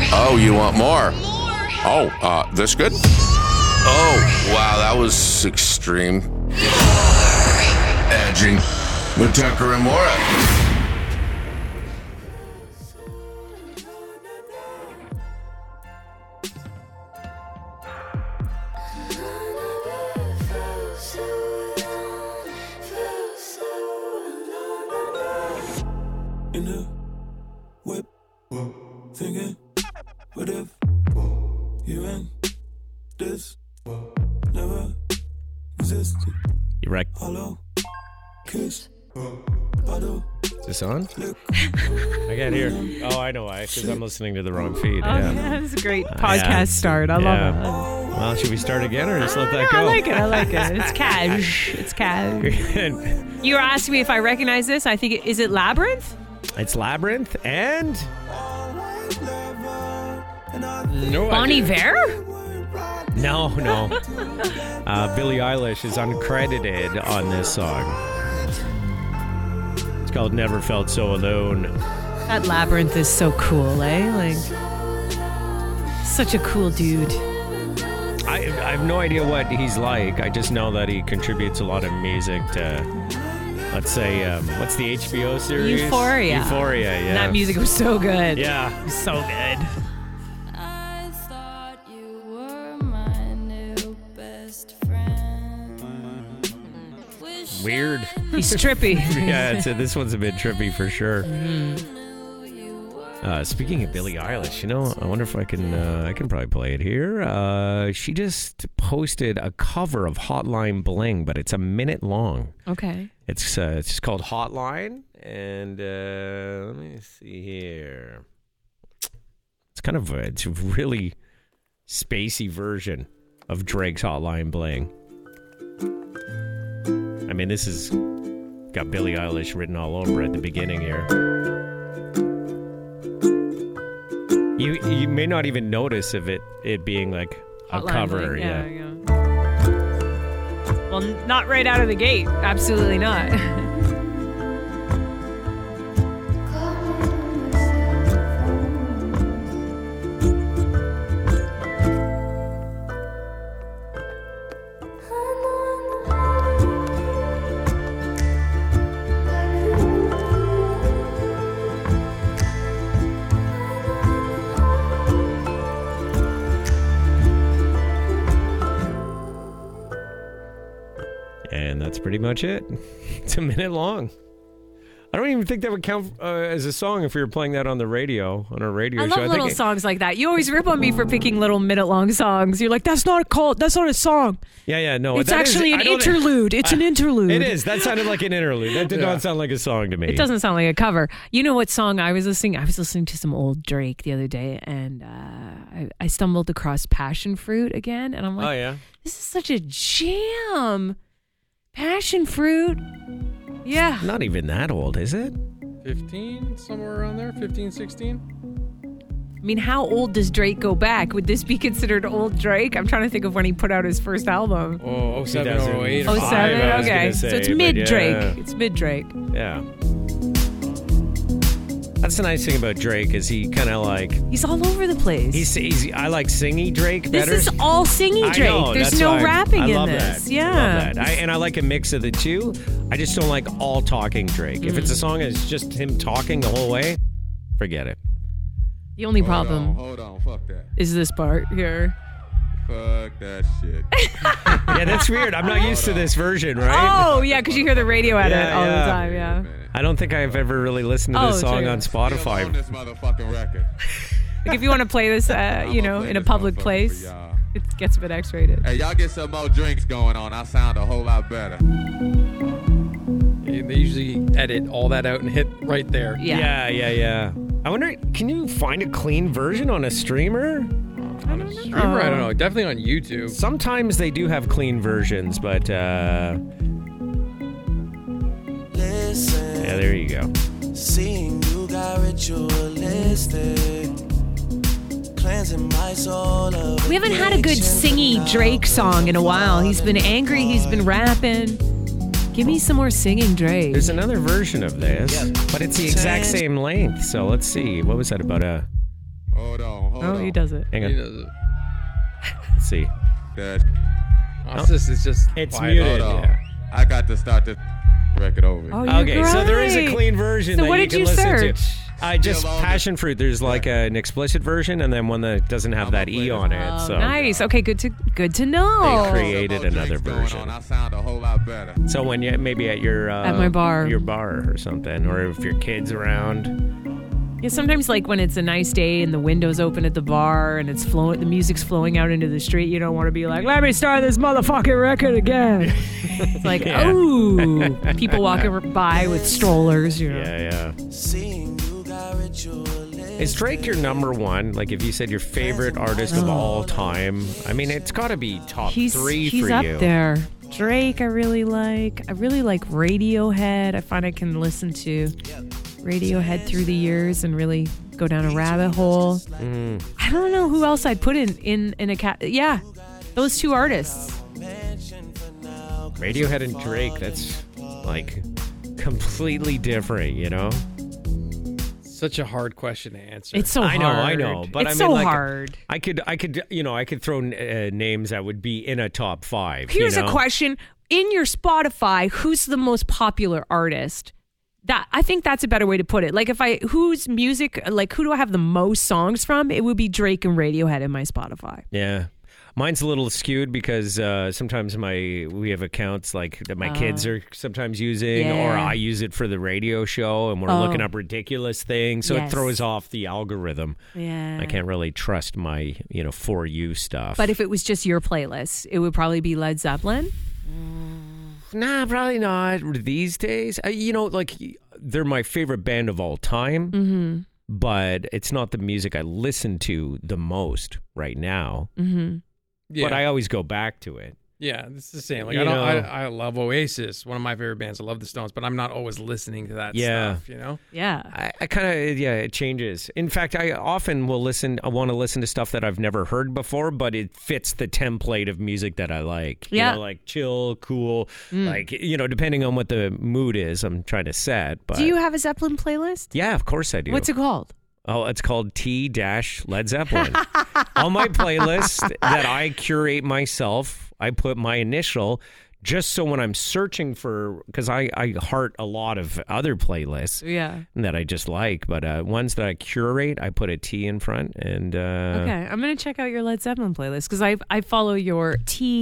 Oh, you want more? Oh, this good? Oh, wow, that was extreme. Edging with Tucker and Mora. In the whip, thinking, what if you and this never existed? You wreck. Hollow kiss, bottle. Is this on? I can't hear. Oh, I know why. Because I'm listening to the wrong feed. Oh, yeah, that's a great podcast start. I love it. Well, should we start again or just let that go? I like it. It's cash. It's cash. You were asking me if I recognize this. I think, is it Labyrinth? It's Labyrinth and... No Bon idea. Iver? No. Billie Eilish is uncredited on this song. It's called Never Felt So Alone. That Labyrinth is so cool, eh? Like, such a cool dude. I have no idea what he's like. I just know that he contributes a lot of music to, let's say, what's the HBO series? Euphoria. Euphoria, yeah. And that music was so good. Yeah. It was so good. I thought you were my new best friend. Weird. He's trippy. Yeah, this one's a bit trippy for sure. Speaking of Billie Eilish, I wonder if I can probably play it here. She just posted a cover of Hotline Bling, but it's a minute long. Okay. It's just called Hotline, and let me see here. It's a really spacey version of Drake's Hotline Bling. I mean, this has got Billie Eilish written all over at the beginning here. You may not even notice of it being like a Hotline cover. Bling, yeah. Well, not right out of the gate. Absolutely not. And that's pretty much it. It's a minute long. I don't even think that would count as a song if we were playing that on the radio, on a radio I show. love little songs like that. You always rip on me for picking little minute-long songs. You're like, that's not a song. Yeah, no. It's actually an interlude. It's an interlude. It is. That sounded like an interlude. That did not sound like a song to me. It doesn't sound like a cover. You know what song I was listening? I was listening to some old Drake the other day, and I stumbled across Passion Fruit again, and I'm like, oh, yeah? This is such a jam. Passion Fruit. Yeah. Not even that old, is it? 15, somewhere around there, 15, 16. I mean, how old does Drake go back? Would this be considered old Drake? I'm trying to think of when he put out his first album. Oh, 07 or 08. 07? I was Okay. gonna say, So it's but mid-Drake. yeah. It's mid-Drake. Yeah. That's the nice thing about Drake is he kind of like... He's all over the place. I like singy Drake better. This is all singing Drake. I know, There's that's no why rapping I in love this. That. Yeah. I love that. I like a mix of the two. I just don't like all talking Drake. If it's a song that's just him talking the whole way, forget it. The only problem Hold on, fuck that. is this part here. Fuck that shit. Yeah, that's weird. I'm not used to this version, right? Oh, yeah, because you hear the radio edit Yeah, all yeah. the time, yeah. I don't think I've ever really listened to this song true. on Still on Spotify. this motherfucking record. Like if you want to play this, I'ma play in a this public motherfucker place, for y'all. it gets a bit X-rated. Hey, y'all get some more drinks going on. I sound a whole lot better. They usually edit all that out and hit right there. Yeah. I wonder, can you find a clean version on a streamer? On a streamer, I don't know. Definitely on YouTube. Sometimes they do have clean versions, but Listen, yeah, there you go. seeing you got ritualistic, cleansing my soul of We haven't had a good singy Drake song in a while. He's been angry. He's been rapping. Give me some more singing Drake. There's another version of this, but it's the exact same length. So let's see. What was that about? Hold on. Hold Oh, on. he does it. Hang He on. does it. Let's see. That- It's just It's quiet. muted. Hold on. Yeah. I got to start this record over. Oh, again. you're Okay, so there is a great. clean version So that what you did can you listen search? to. Just Still on passion fruit. There's like an explicit version and then one that doesn't have that E on it. Oh, So nice. Okay, good to know. They created Some more another drinks going version. on. I sound a whole lot better. So when you maybe at your At my bar. your bar or something, or if your kid's around. Yeah, sometimes like when it's a nice day and the window's open at the bar and it's flowing, the music's flowing out into the street. You don't want to be like, "Let me start this motherfucking record again." It's like, Yeah. oh, people walking by with strollers. You know. Yeah. Seeing you got ritualistic. Is Drake your number one? Like if you said your favorite artist of all time, I mean it's got to be top He's 3 he's for up you. there. Drake, I really like. I really like Radiohead. I find I can listen to Radiohead through the years and really go down a rabbit hole. I don't know who else I'd put in a cat. Yeah, those two artists. Radiohead and Drake, that's like completely different, you know? Such a hard question to answer. It's so I hard. know, but it's I mean, so like, hard. I could throw names that would be in a top 5. Here's you know? a question: in your Spotify, who's the most popular artist? That I think that's a better way to put it. Like whose music, like who do I have the most songs from? It would be Drake and Radiohead in my Spotify. Yeah. Mine's a little skewed because sometimes we have accounts like that my kids are sometimes using, or Yeah. I use it for the radio show, and we're looking up ridiculous things, so it Yes. throws off the algorithm. Yeah. I can't really trust my For You stuff. But if it was just your playlist, it would probably be Led Zeppelin. Nah, probably not these days. Like they're my favorite band of all time, Mm-hmm. but it's not the music I listen to the most right now. Mm-hmm. yeah. But I always go back to it. Yeah, it's the same. Like You I don't. know. I love Oasis, one of my favorite bands. I love the Stones, but I'm not always listening to that Yeah. stuff. You know. Yeah. I kind of, it changes. In fact, I often will I want to listen to stuff that I've never heard before, but it fits the template of music that I like. Yeah. Like chill, cool, like, depending on what the mood is I'm trying to set. But Do you have a Zeppelin playlist? yeah, of course I do. What's it called? Oh, it's called T-Led Zeppelin. On my playlist that I curate myself, I put my initial just so when I'm searching for, because I heart a lot of other playlists Yeah. that I just like, but ones that I curate, I put a T in front. And Okay, I'm gonna check out your Led Zeppelin playlist because I follow your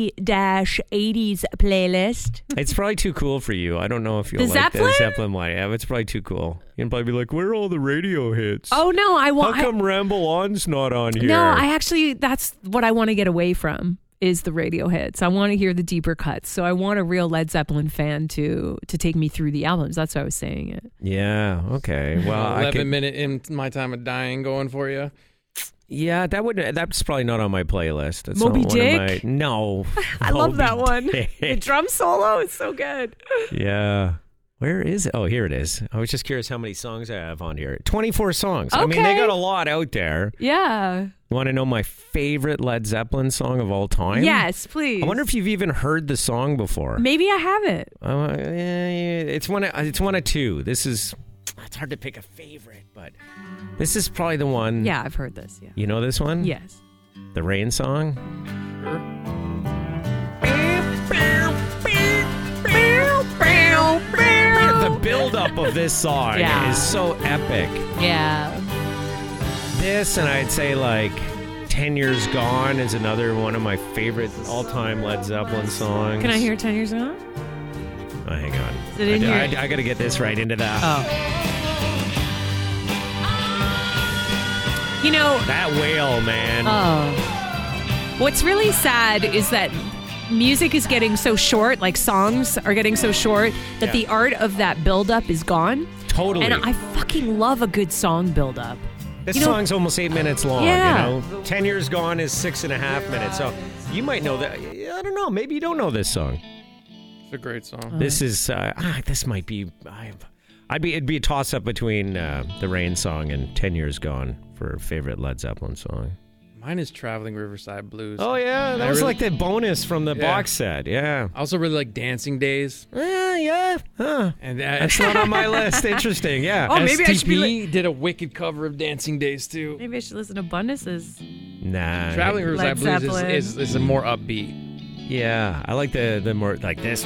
T-80s playlist. it's probably too cool for you. I don't know if you'll The like Zeppelin? the Zeppelin one. Yeah, it's probably too cool. You'll probably be like, where are all the radio hits? Oh no, I How want. come Ramble On's not on here? No, I actually that's what I want to get away from is the radio hits. I want to hear the deeper cuts. So I want a real Led Zeppelin fan to take me through the albums. That's why I was saying it. Yeah, okay. Well, I 11 could, minute in my time of dying going for you. yeah, that's probably not on my playlist. That's Moby not one of Dick? my, no. I love that one. Dick. The drum solo is so good. Yeah. Where is it? Oh, here it is. I was just curious how many songs I have on here. 24 songs. I mean, they Okay. got a lot out there. Yeah. You want to know my favorite Led Zeppelin song of all time? Yes, please. I wonder if you've even heard the song before. Maybe I haven't. It's one of two. It's hard to pick a favorite, but this is probably the one. Yeah, I've heard this. Yeah. You know this one? Yes. The Rain song? The build-up of this song Yeah. is so epic. Yeah. This, and I'd say like 10 Years Gone is another one of my favorite all-time Led Zeppelin songs. Can I hear 10 Years Gone? Oh, hang on. Is it in here? I got to get this right into that. Oh. You know, That wail, man. what's really sad is that music is getting so short, like songs are getting so short, that Yeah. the art of that build-up is gone. Totally. And I fucking love a good song build-up. This you know- song's almost 8 minutes long, Yeah. you know? 10 Years Gone is 6.5 minutes. So you might know that. I don't know. Maybe you don't know this song. It's a great song. This is, this might be, it'd be a toss-up between the Rain song and 10 Years Gone for a favorite Led Zeppelin song. Mine is Traveling Riverside Blues. Oh yeah, that was like the bonus from the box set. Yeah. I also really like Dancing Days. Yeah. Huh. And That's not on my list. Interesting. Yeah. Oh, maybe I should be STP did a wicked cover of Dancing Days too. Maybe I should listen to Bunnis's. Nah. Traveling Riverside Led Blues Zeppelin. is a more upbeat. Yeah, I like the more like this.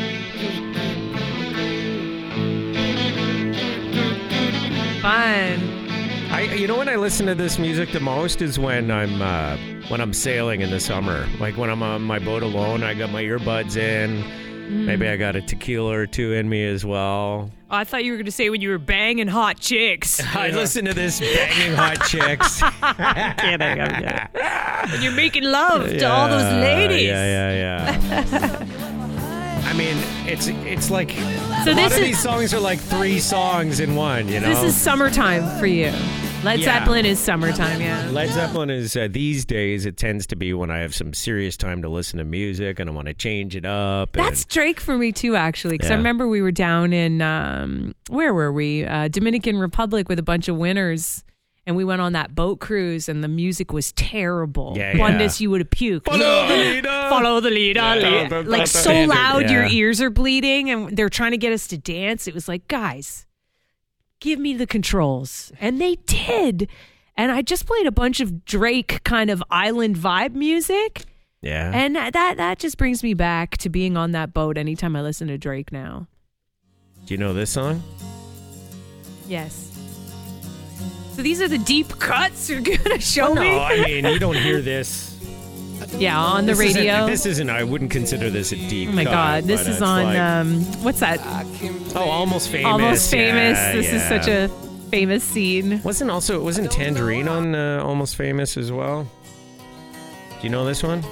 Fun. You know when I listen to this music the most is when I'm sailing in the summer. Like when I'm on my boat alone, I got my earbuds in. Maybe I got a tequila or two in me as well. Oh, I thought you were going to say when you were banging hot chicks. I listen to this banging hot chicks. I'm kidding. When you're making love to all those ladies. Yeah. I mean, it's like So a lot this of is- these songs are like 3 songs in one. You know, This is summertime for you. Led Yeah. Zeppelin is summertime, yeah. Led Zeppelin is these days. It tends to be when I have some serious time to listen to music and I want to change it up. That's Drake for me too, actually, because I Yeah. remember we were down in where were we? Dominican Republic with a bunch of winners, and we went on that boat cruise, and the music was terrible. Yeah. Wonders you would have puked. Follow the leader. Follow the leader. Yeah. Like so Standard. loud, your Yeah. ears are bleeding, and they're trying to get us to dance. It was like, guys, give me the controls, and they did. And I just played a bunch of Drake kind of island vibe music. Yeah. And that just brings me back to being on that boat anytime I listen to Drake now. Do you know this song? Yes. So these are the deep cuts you're going to show No, me? I mean you don't hear this. Yeah, on the This isn't- radio. This isn't. I wouldn't consider this a deep. Oh my cut, God. This but is it's on, like- what's that? Almost Famous. Almost Famous. Yeah, This is yeah. such a famous scene. Wasn't Tangerine on Almost Famous as well? Do you know this one?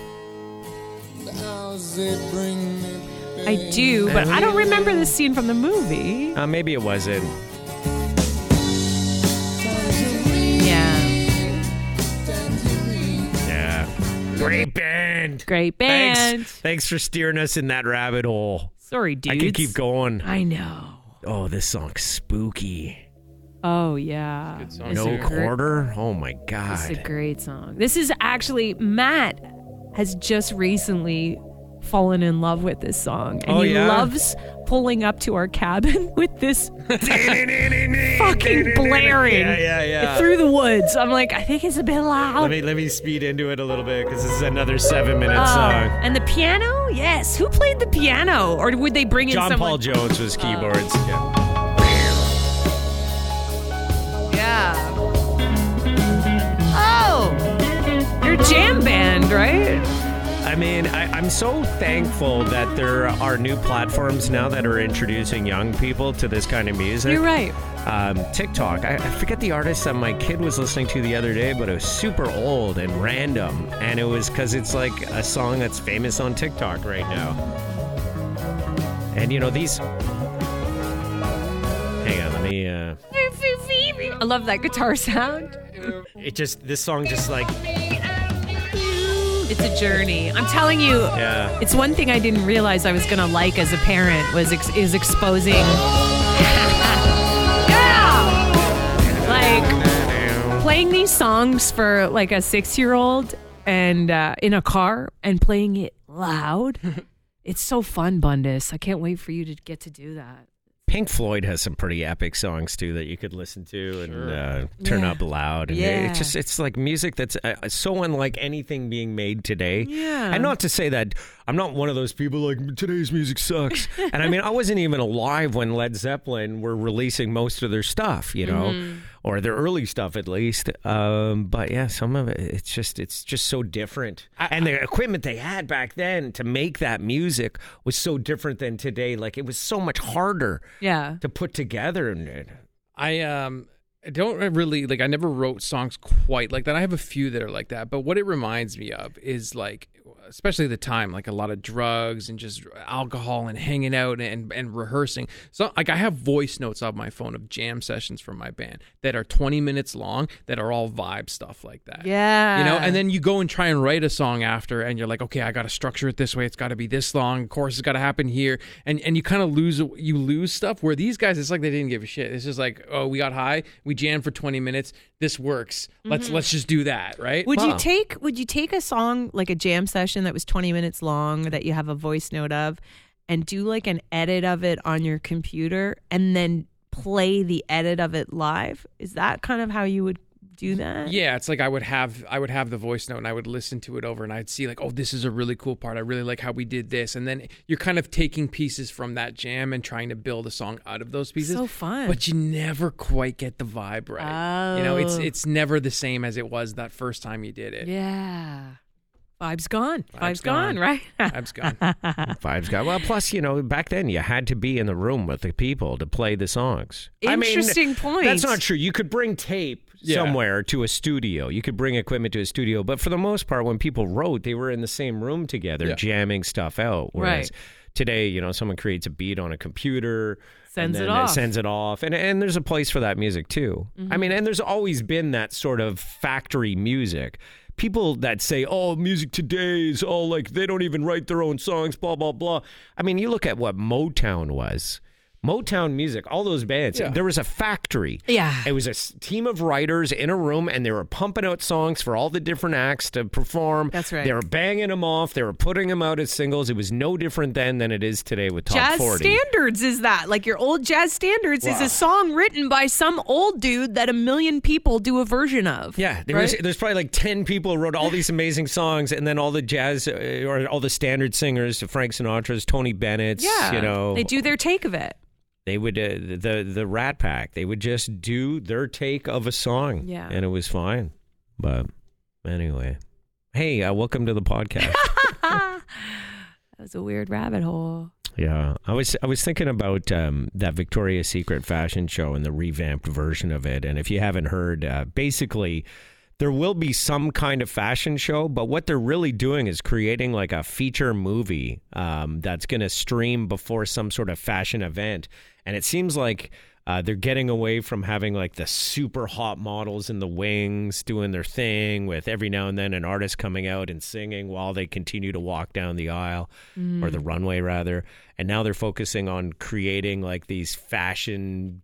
I do, but I don't remember this scene from the movie. Maybe it wasn't. Yeah. Yeah. Great band. Great band. Thanks for steering us in that rabbit hole. Sorry, dudes. I could keep going. I know. Oh, this song's spooky. Oh, yeah. Good song. It's No a gr- Quarter. Oh my It's God. a great song. This is actually, Matt has just recently fallen in love with this song. And Oh, he yeah? loves pulling up to our cabin with this fucking blaring Yeah. through the woods. I'm like, I think it's a bit loud. Let me speed into it a little bit because this is another 7-minute Oh, song. and the piano? Yes. Who played the piano? Or would they bring in John someone? Paul Jones was keyboards. Yeah. Yeah. Oh, you're a jam band, right? I mean, I'm so thankful that there are new platforms now that are introducing young people to this kind of music. You're right. TikTok. I forget the artist that my kid was listening to the other day, but it was super old and random. And it was because it's like a song that's famous on TikTok right now. And, you know, these... Hang on, let me... I love that guitar sound. This song just like... It's a journey. I'm telling you, Yeah. it's one thing I didn't realize I was going to like as a parent is exposing. Yeah! Like playing these songs for like a 6-year-old and in a car and playing it loud. It's so fun, Bundus. I can't wait for you to get to do that. Pink Floyd has some pretty epic songs too that you could listen to and turn Yeah. up loud. And Yeah. it's like music that's so unlike anything being made today. Yeah. And not to say that I'm not one of those people like today's music sucks. And I mean, I wasn't even alive when Led Zeppelin were releasing most of their stuff, you know, Mm-hmm. or their early stuff at least. But yeah, some of it, it's just so different. And the equipment they had back then to make that music was so different than today. Like it was so much harder Yeah. to put together. And I don't really I never wrote songs quite like that. I have a few that are like that, but what it reminds me of is like especially the time, like a lot of drugs and just alcohol and hanging out and rehearsing. So like I have voice notes on my phone of jam sessions from my band that are 20 minutes long that are all vibe stuff like that. Yeah. You know, and then you go and try and write a song after and you're like, okay, I got to structure it this way. It's got to be this long. Chorus has got to happen here. And you kind of lose stuff where these guys, it's like they didn't give a shit. It's just like, oh, we got high. We jammed for 20 minutes. This works. Let's just do that. Right. Would you take a song like a jam session that was 20 minutes long that you have a voice note of and do like an edit of it on your computer and then play the edit of it live? Is that kind of how you would do that? Yeah, it's like I would have the voice note and I would listen to it over and I'd see like, oh, this is a really cool part. I really like how we did this. And then you're kind of taking pieces from that jam and trying to build a song out of those pieces. So fun. But you never quite get the vibe right. Oh. You know, it's never the same as it was that first time you did it. Yeah. Vibe's gone. Vibe's gone, right? Vibe's gone. Vibe's gone. Well, plus, you know, back then you had to be in the room with the people to play the songs. Interesting point. That's not true. You could bring tape somewhere to a studio. You could bring equipment to a studio. But for the most part, when people wrote, they were in the same room together, jamming stuff out. Whereas today, you know, someone creates a beat on a computer. Sends it off. And there's a place for that music, too. I mean, and there's always been that sort of factory music. People that say, oh, music today is all like, they don't even write their own songs, blah, blah, blah. I mean, you look at what Motown was. Motown music, all those bands, there was a factory. Yeah. It was a team of writers in a room, and they were pumping out songs for all the different acts to perform. That's right. They were banging them off. They were putting them out as singles. It was no different then than it is today with Top 40. Jazz Standards is that. Like your old Jazz Standards is a song written by some old dude that 1 million people do a version of. Yeah. There's probably like 10 people who wrote all these amazing songs, and then all the jazz or all the standard singers, Frank Sinatra's, Tony Bennett's, you know. They do their take of it. They would, the Rat Pack, they would just do their take of a song. Yeah. And it was fine. But anyway. Hey, welcome to the podcast. That was a weird rabbit hole. Yeah. I was thinking about that Victoria's Secret fashion show and the revamped version of it. And if you haven't heard, basically, there will be some kind of fashion show, but what they're really doing is creating like a feature movie that's going to stream before some sort of fashion event. And it seems like they're getting away from having like the super hot models in the wings doing their thing with every now and then an artist coming out and singing while they continue to walk down the aisle or the runway rather. And now they're focusing on creating like these fashion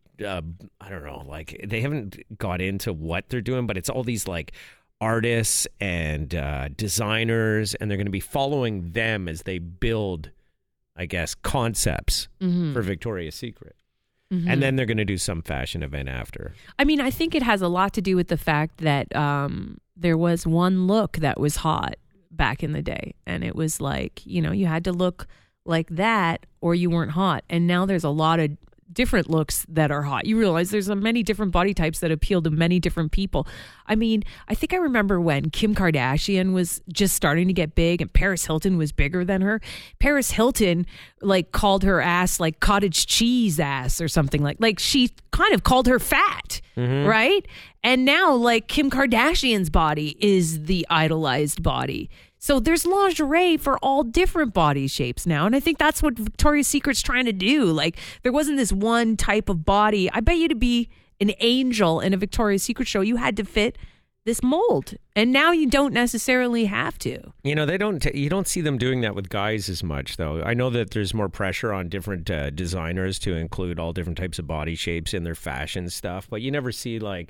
I don't know, like they haven't got into what they're doing, but it's all these like artists and designers, and they're going to be following them as they build, I guess, concepts for Victoria's Secret. And then they're going to do some fashion event after. I mean, I think it has a lot to do with the fact that there was one look that was hot back in the day. And it was like, you know, you had to look like that or you weren't hot. And now there's a lot of different looks that are hot. You realize there's many different body types that appeal to many different people. I mean, I think I remember when Kim Kardashian was just starting to get big and Paris Hilton was bigger than her. Paris Hilton like called her ass like cottage cheese ass or something like she kind of called her fat, right? And now like Kim Kardashian's body is the idolized body. So there's lingerie for all different body shapes now. And I think that's what Victoria's Secret's trying to do. Like there wasn't this one type of body. I bet you to be an angel in a Victoria's Secret show, you had to fit this mold. And now you don't necessarily have to. You know, you don't see them doing that with guys as much, though. I know that there's more pressure on different designers to include all different types of body shapes in their fashion stuff. But you never see like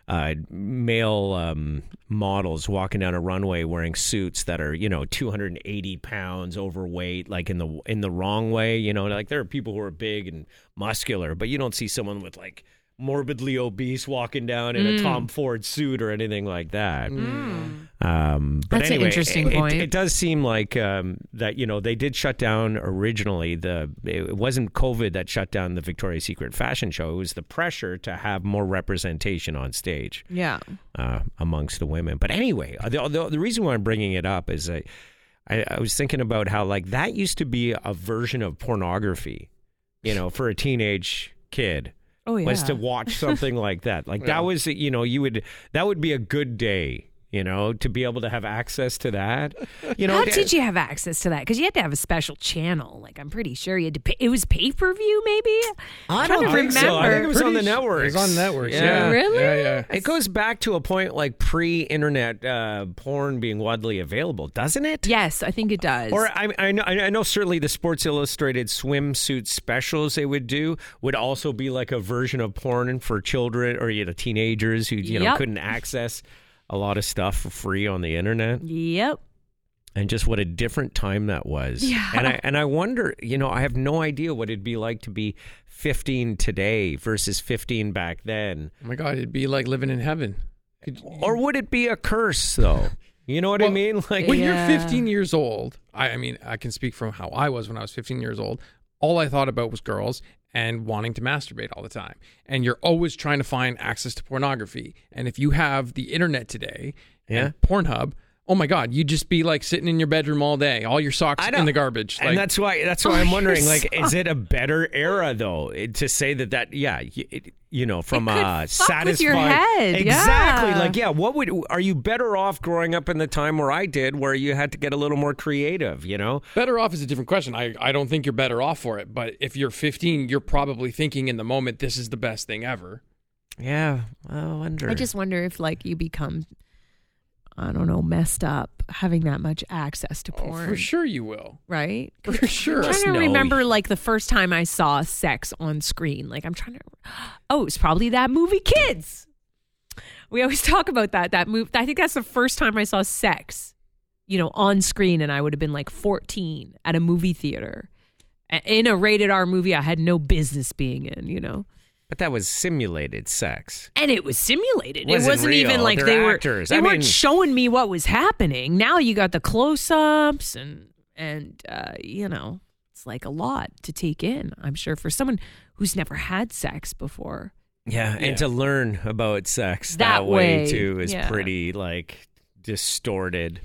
male models walking down a runway wearing suits that are, you know, 280 pounds overweight, like in the wrong way. You know, like there are people who are big and muscular, but you don't see someone with like morbidly obese walking down in a Tom Ford suit or anything like that. But that's anyway, an interesting point. It does seem like that, you know, they did shut down originally. It wasn't COVID that shut down the Victoria's Secret fashion show. It was the pressure to have more representation on stage. Yeah. Amongst the women. But anyway, the reason why I'm bringing it up is I was thinking about how like that used to be a version of pornography, you know, for a teenage kid. Oh, yeah. Was to watch something like that. Like that was, you know, that would be a good day, to be able to have access to that. How did you have access to that? Because you had to have a special channel. Like, I'm pretty sure you had to pay. It was pay-per-view, maybe? I don't think so. I think it was on the networks. It was on networks. Yeah. Really? Yeah. It goes back to a point like pre-internet porn being widely available, doesn't it? Yes, I think it does. Or I know certainly the Sports Illustrated swimsuit specials they would do would also be like a version of porn for children or teenagers who Yep. couldn't access a lot of stuff for free on the internet. Yep. And just what a different time that was. Yeah. And I wonder, I have no idea what it'd be like to be 15 today versus 15 back then. Oh my God, it'd be like living in heaven. Or would it be a curse though? You know what I mean? Like When Yeah. you're 15 years old, I mean, I can speak from how I was when I was 15 years old. All I thought about was girls and wanting to masturbate all the time. And you're always trying to find access to pornography. And if you have the internet today and Pornhub, oh my God, you'd just be like sitting in your bedroom all day, all your socks in the garbage. And that's why I'm wondering, like, is it a better era though to say that from It could a fuck satisfying with your head. exactly Yeah. like are you better off growing up in the time where I did, where you had to get a little more creative, Better off is a different question. I don't think you're better off for it. But if you're 15, you're probably thinking in the moment, this is the best thing ever. Yeah, I wonder. I just wonder if, like, you become, I don't know, messed up having that much access to porn. For sure you will. Right? For sure. I'm trying to know. remember, like, the first time I saw sex on screen. Like, I'm trying to. Oh, it's probably that movie Kids. We always talk about that movie. I think that's the first time I saw sex, on screen, and I would have been like 14 at a movie theater in a rated R movie I had no business being in. But that was simulated sex. And it was simulated. Wasn't it wasn't real. even like They're they were actors. they I weren't mean- showing me what was happening. Now you got the close-ups and it's like a lot to take in, I'm sure, for someone who's never had sex before. Yeah, and to learn about sex That way, too is yeah. pretty like distorted.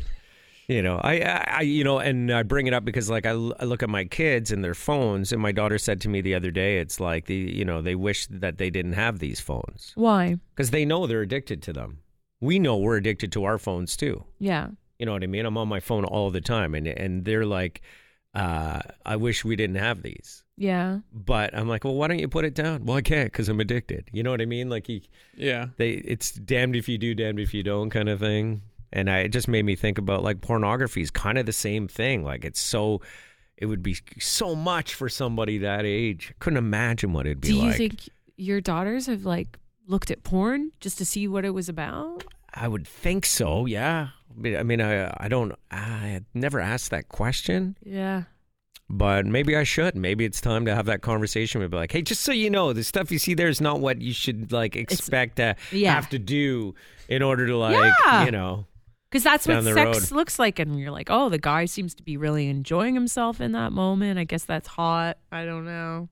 And I bring it up because like I look at my kids and their phones, and my daughter said to me the other day, it's like they wish that they didn't have these phones Why? because they know they're addicted to them. We know we're addicted to our phones too. Yeah. You know what I mean? I'm on my phone all the time, and they're like, I wish we didn't have these. Yeah. But I'm like, well, why don't you put it down? Well, I can't because I'm addicted. You know what I mean? Like, it's damned if you do, damned if you don't kind of thing. And it just made me think about like pornography is kind of the same thing. Like it would be so much for somebody that age. I couldn't imagine what it'd be Do you like. think your daughters have like looked at porn just to see what it was about? I would think so. Yeah. I mean, I had never asked that question. Yeah. But maybe I should. Maybe it's time to have that conversation with like, hey, just so you know, the stuff you see there is not what you should like expect to have to do in order to like, Because that's what down the sex road. looks like. And you're like, oh, the guy seems to be really enjoying himself in that moment. I guess that's hot. I don't know.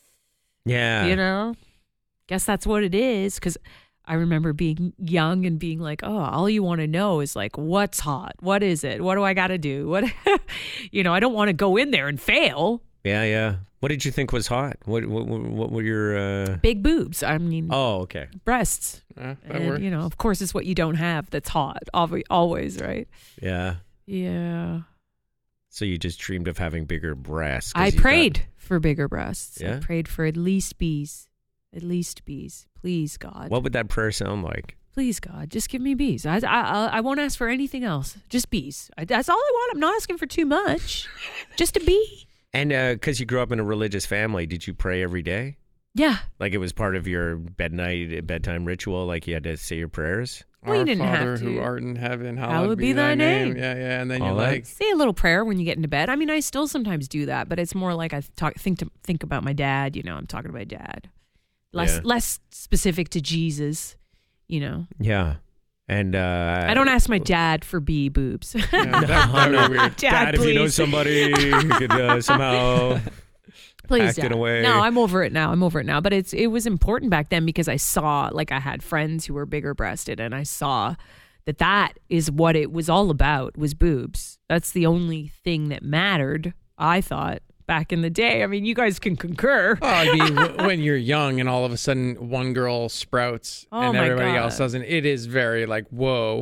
Yeah. Guess that's what it is. Because I remember being young and being like, oh, all you want to know is like, what's hot? What is it? What do I got to do? What, I don't want to go in there and fail. Yeah. What did you think was hot? What were your Big boobs. I mean, Oh, okay. breasts. That And, works. of course, it's what you don't have that's hot. Always, right? Yeah. Yeah. So you just dreamed of having bigger breasts. 'cause I you prayed for bigger breasts. Yeah? I prayed for at least bees. At least bees. Please, God. thought- What would that prayer sound like? Please, God, just give me bees. I won't ask for anything else. Just bees. That's all I want. I'm not asking for too much. Just a bee. And because you grew up in a religious family, did you pray every day? Yeah. Like it was part of your bedtime ritual? Like you had to say your prayers? Well, you Our didn't Father have to. who art in heaven, hallowed be thy name. Yeah. And then All you're that? like, Say a little prayer when you get into bed. I mean, I still sometimes do that, but it's more like I think about my dad. I'm talking to my dad. Less specific to Jesus. Yeah. And I don't ask my dad for bee boobs. that would be weird. Dad, if you know please. somebody who could somehow Please, act in Dad. a way. No, I'm over it now. But it was important back then because I saw, like, I had friends who were bigger breasted, and I saw that is what it was all about, was boobs. That's the only thing that mattered, I thought, back in the day. I mean, you guys can concur. Oh, I mean, when you're young and all of a sudden one girl sprouts Oh and my everybody God. else doesn't, it is very like, whoa.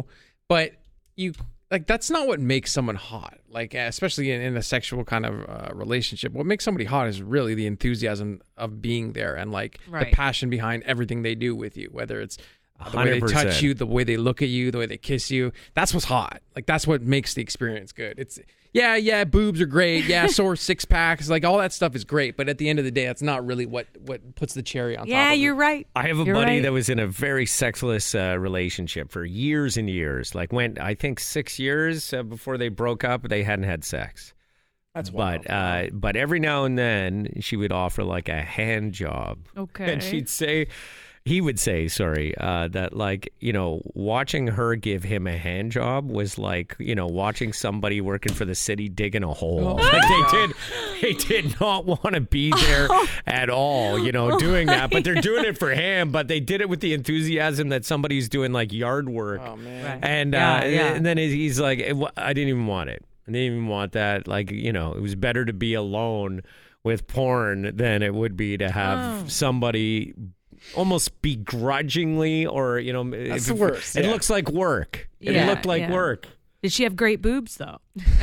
but you like that's not what makes someone hot. Like especially in a sexual kind of relationship, what makes somebody hot is really the enthusiasm of being there and like the passion behind everything they do with you, whether it's the way they touch 100%. you, the way they look at you, the way they kiss you. That's what's hot. Like that's what makes the experience good. It's yeah, boobs are great. Yeah, sore six packs, like all that stuff is great. But at the end of the day, that's not really what puts the cherry on top. Yeah, of you're it. right. I have a You're buddy right. that was in a very sexless relationship for years and years. Like went, I think 6 years before they broke up, they hadn't had sex. That's wild. But every now and then she would offer like a hand job. Okay. And he would say, that like, watching her give him a hand job was like, watching somebody working for the city digging a hole. Like they did not want to be there at all, doing that. But they're doing it for him, but they did it with the enthusiasm that somebody's doing like yard work. Oh man. Right. And, and then he's like, I didn't even want it. I didn't even want that. Like, it was better to be alone with porn than it would be to have somebody almost begrudgingly or, That's the worst. It Yeah. looks like work. It Yeah, looked like yeah. work. Did she have great boobs though?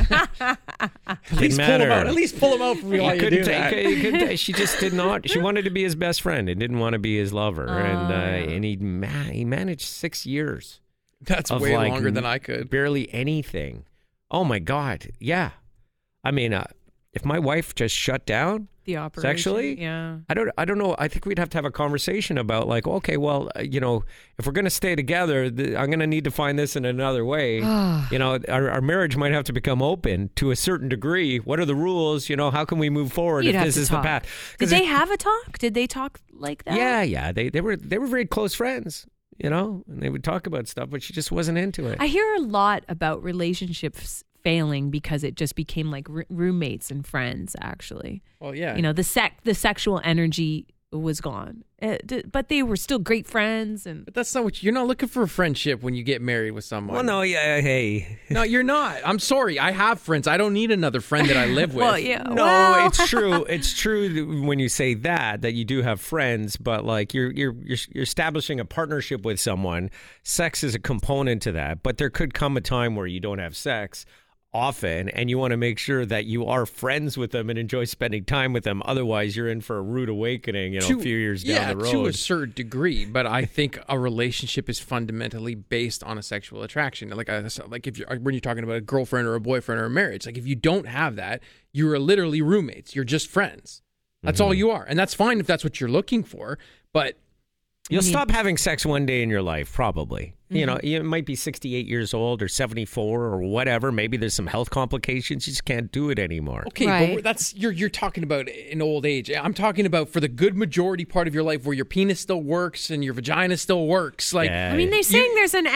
At least pull them out. At least pull them out for me while you do that. She just did not. She wanted to be his best friend and didn't want to be his lover. And he managed 6 years. That's of way like longer than I could. Barely anything. Oh my God. Yeah. I mean, if my wife just shut down The operation. sexually, Yeah. I don't know. I think we'd have to have a conversation about like, okay, well, if we're going to stay together, I'm going to need to find this in another way. Our marriage might have to become open to a certain degree. What are the rules? How can we move forward You'd if have this to is talk. the path? Did 'Cause they have a talk? Did they talk like that? Yeah. They were very close friends, and they would talk about stuff, but she just wasn't into it. I hear a lot about relationships failing because it just became like roommates and friends. Actually, Well, yeah. the sexual energy was gone, but they were still great friends. And But that's not what you're not looking for a friendship when you get married with someone. Well, no, yeah, hey. No, you're not. I'm sorry. I have friends. I don't need another friend that I live with. well, yeah, No, well, it's true. It's true when you say that you do have friends, but like you're establishing a partnership with someone. Sex is a component to that, but there could come a time where you don't have sex often, and you want to make sure that you are friends with them and enjoy spending time with them. Otherwise, you're in for a rude awakening, a few years down the road. To a certain degree, but I think a relationship is fundamentally based on a sexual attraction. Like if when you're talking about a girlfriend or a boyfriend or a marriage, like if you don't have that, you are literally roommates. You're just friends. That's all you are, and that's fine if that's what you're looking for. But You'll stop having sex one day in your life, probably. You might be 68 years old or 74 or whatever. Maybe there's some health complications. You just can't do it anymore. okay, Right. but that's you're talking about in old age. I'm talking about for the good majority part of your life where your penis still works and your vagina still works. Like, Yeah. I mean, they're saying there's an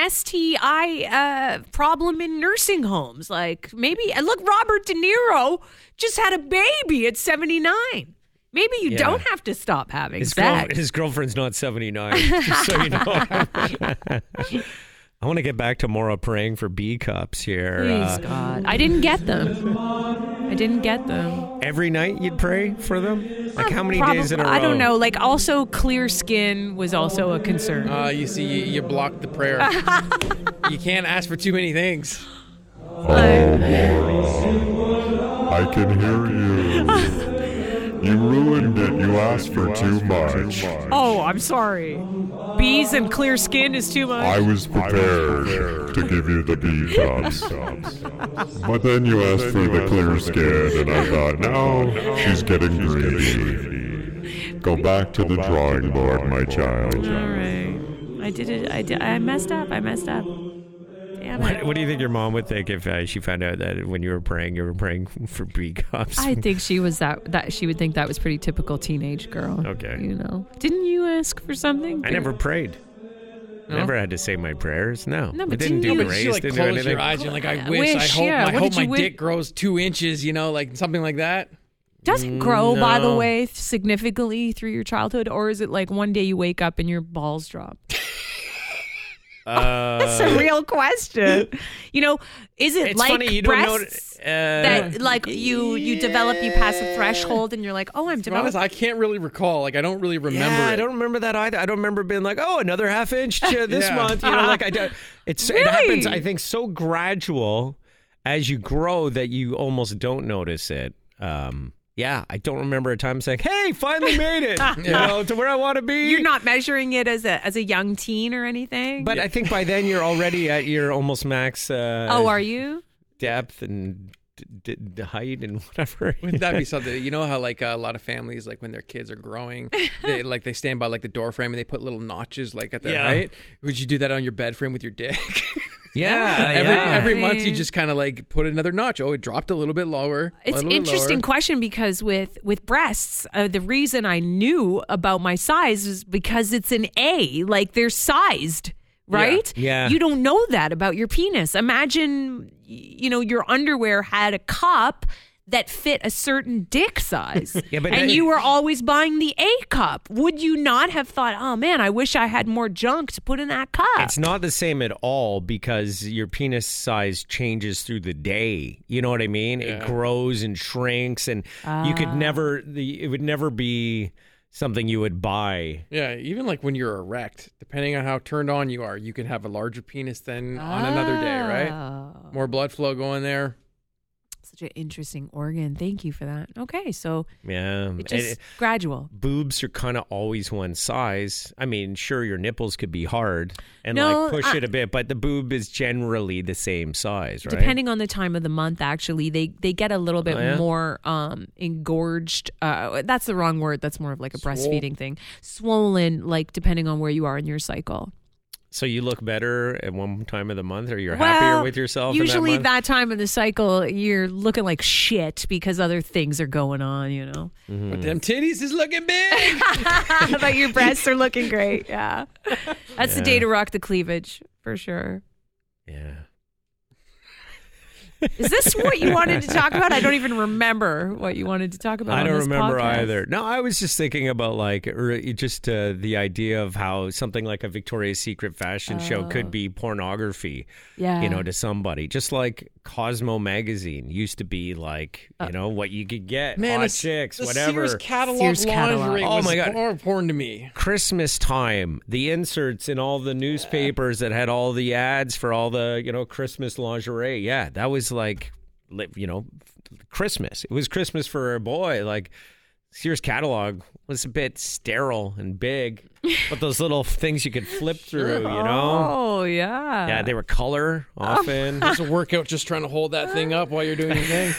STI problem in nursing homes. Like maybe look, Robert De Niro just had a baby at 79. Maybe you don't have to stop having sex. His girlfriend's not 79, just so you know. I want to get back to Maura praying for B cups here. Please, God. I didn't get them. Every night you'd pray for them? Like how many Probably- days in a row? I don't know. Like also clear skin was also a concern. you see, you blocked the prayer. You can't ask for too many things. I can hear you. You ruined it. You asked for too much. Oh, I'm sorry. Bees and clear skin is too much. I was prepared to give you the B cups. But then you asked for the clear skin, and I thought, no, she's getting greedy. Go back to the drawing board, my child. All right. I did it. I messed up. Damn it. What do you think your mom would think if she found out that when you were praying for B cups? I think she was that she would think that was pretty typical teenage girl. Okay. Didn't you ask for something? I never prayed. Never had to say my prayers. No, No, I but didn't didn't do you- grace. You like Didn't do close anything. your eyes and like I I wish, wish, I yeah. hope What did my you dick grows 2 inches, like something like that. Does it grow, by the No. way, significantly through your childhood, or is it like one day you wake up and your balls drop? That's a real question. Is it It's like funny, you don't know. breasts that like you develop, you pass a threshold, and you're like, oh, I'm To be honest, developing. I can't really recall. Like, I don't really remember Yeah, I it. don't remember that either. I don't remember being like, oh, another half inch this Yeah. month. Like I do. It Really? happens, I think, so gradual as you grow that you almost don't notice it. Yeah, I don't remember a time saying, hey, finally made it, to where I want to be. You're not measuring it as a young teen or anything. But I think by then you're already at your almost max oh, are you? depth and height and whatever. Wouldn't that be something? You know how like a lot of families, like when their kids are growing, they stand by like the door frame and they put little notches like at their Yeah. height. Would you do that on your bed frame with your dick? Yeah, Every I month you mean- just kind of like put another notch. Oh, it dropped a little bit lower. It's a an little bit interesting lower. question because with breasts, the reason I knew about my size is because it's an A, like they're sized, right? Yeah. You don't know that about your penis. Imagine, your underwear had a cup that fit a certain dick size. Yeah, but and then- you were always buying the A cup. Would you not have thought, oh man, I wish I had more junk to put in that cup? It's not the same at all because your penis size changes through the day. You know what I mean? It grows and shrinks, and you could never. It would never be something you would buy. Yeah, even like when you're erect, depending on how turned on you are, you can have a larger penis than on another day, right? Oh. More blood flow going there. Such an interesting organ. Thank you for that. Okay, so Yeah, it's just gradual. boobs are kind of always one size. I mean, sure, your nipples could be hard and No, like push it a bit, but the boob is generally the same size, right? Depending on the time of the month, actually, they get a little bit Oh, yeah? more engorged. That's the wrong word. That's more of like a breastfeeding thing. Swollen, like depending on where you are in your cycle. So you look better at one time of the month, or you're happier with yourself. Usually in that month? time of the cycle, you're looking like shit because other things are going on, But them titties is looking big. But your breasts are looking great. Yeah. That's the day to rock the cleavage, for sure. Yeah. Is this what you wanted to talk about? I don't even remember what you wanted to talk about. I on don't this remember podcast. either. No, I was just thinking about the idea of how something like a Victoria's Secret fashion show could be pornography, Yeah. to somebody. Just like Cosmo magazine used to be like, what you could get, hot chicks, the whatever. Sears catalog Sears catalog. lingerie Oh was my God. more important to me. Christmas time, the inserts in all the newspapers that had all the ads for all the, Christmas lingerie. Yeah, that was like, Christmas. It was Christmas for a boy. Like, Sears catalog was a bit sterile and big, but those little things you could flip through, Oh, yeah. Yeah, they were color often. It's a workout just trying to hold that thing up while you're doing your thing.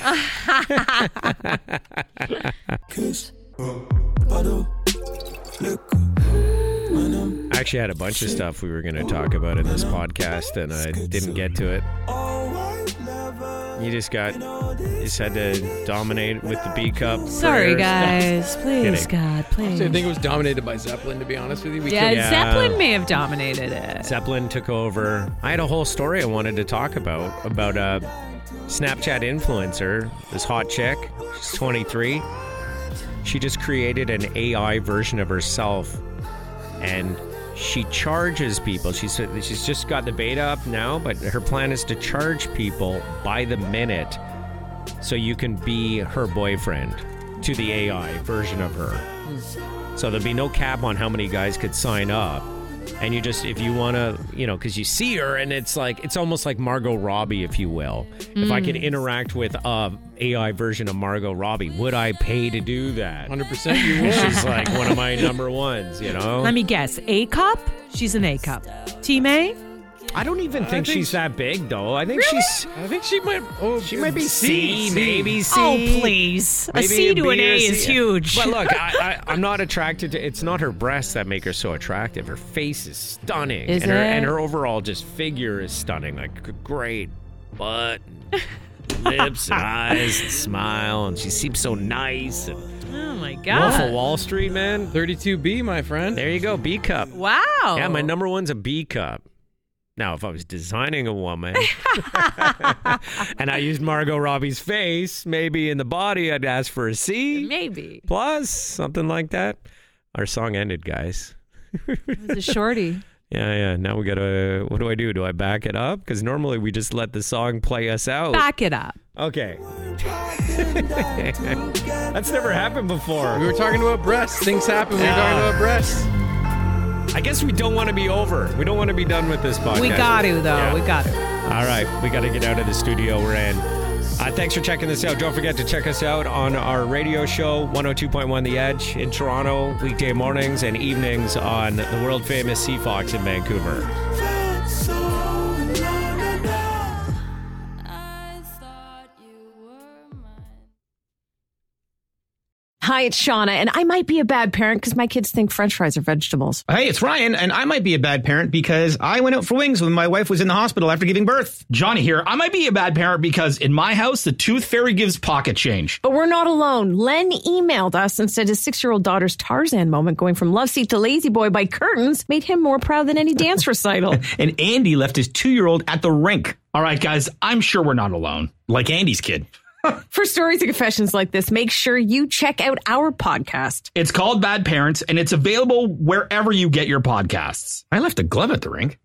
I actually had a bunch of stuff we were going to talk about in this podcast, and I didn't get to it. You just had to dominate with the B cup. Sorry, prayers. guys. Please, Kidding. God, please. I think it was dominated by Zeppelin, to be honest with you. Yeah, Zeppelin may have dominated it. Zeppelin took over. I had a whole story I wanted to talk about a Snapchat influencer, this hot chick. She's 23. She just created an AI version of herself, and she charges people. She's just got the beta up now, but her plan is to charge people by the minute so you can be her boyfriend to the AI version of her. So there'll be no cap on how many guys could sign up. And you just, if you want to, because you see her and it's almost like Margot Robbie, if you will. If I could interact with a AI version of Margot Robbie, would I pay to do that? 100% you would. She's like one of my number ones, Let me guess. A cup? She's an A cup. Team A? I don't even think she's that big, though. I think I think she might. Oh, she might be C, maybe C. Oh, please. A Maybe C to B an or A C. is huge. But look, I'm not attracted to. It's not her breasts that make her so attractive. Her face is stunning, Is and it? her overall just figure is stunning. Like great butt, lips, and eyes, and smile, and she seems so nice. And Oh, my Wolf God. of Wall Street, man. 32B, my friend. There you go, B cup. Wow. Yeah, my number one's a B cup. Now, if I was designing a woman and I used Margot Robbie's face, maybe in the body, I'd ask for a C Maybe. plus, something like that. Our song ended, guys. It was a shorty. Yeah. Now we gotta. What do I do? Do I back it up? Because normally we just let the song play us out. Back it up. Okay. That's never happened before. We were talking about breasts. Things happen when you're talking about breasts. I guess we don't want to be over. We don't want to be done with this podcast. We got to, though. Yeah. We got to. All right. We got to get out of the studio we're in. Thanks for checking this out. Don't forget to check us out on our radio show, 102.1 The Edge in Toronto, weekday mornings and evenings on the world-famous Seafox in Vancouver. Hi, it's Shauna, and I might be a bad parent because my kids think French fries are vegetables. Hey, it's Ryan, and I might be a bad parent because I went out for wings when my wife was in the hospital after giving birth. Johnny here. I might be a bad parent because in my house, the tooth fairy gives pocket change. But we're not alone. Len emailed us and said his 6-year-old daughter's Tarzan moment going from love seat to lazy boy by curtains made him more proud than any dance recital. And Andy left his 2-year-old at the rink. All right, guys, I'm sure we're not alone. Like Andy's kid. For stories and confessions like this, make sure you check out our podcast. It's called Bad Parents, and it's available wherever you get your podcasts. I left a glove at the rink.